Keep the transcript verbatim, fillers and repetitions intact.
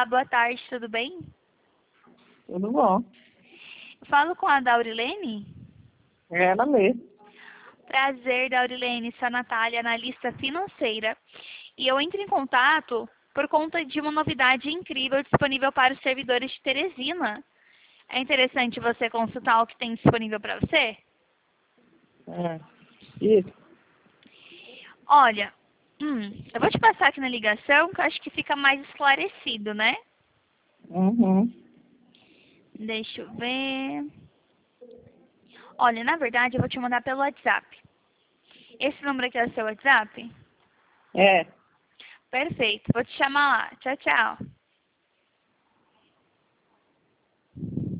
Olá, boa tarde, tudo bem? Tudo bom. Falo com a Daurilene? É ela mesmo. Prazer, Daurilene, sou a Natália, analista financeira. E eu entro em contato por conta de uma novidade incrível disponível para os servidores de Teresina. É interessante você consultar o que tem disponível para você? É. Isso. Olha, hum, eu vou te passar aqui na ligação que eu acho que fica mais esclarecido, né? Uhum. Deixa eu ver. Olha, na verdade eu vou te mandar pelo WhatsApp. Esse número aqui é o seu WhatsApp? É. Perfeito, vou te chamar lá. Tchau, tchau.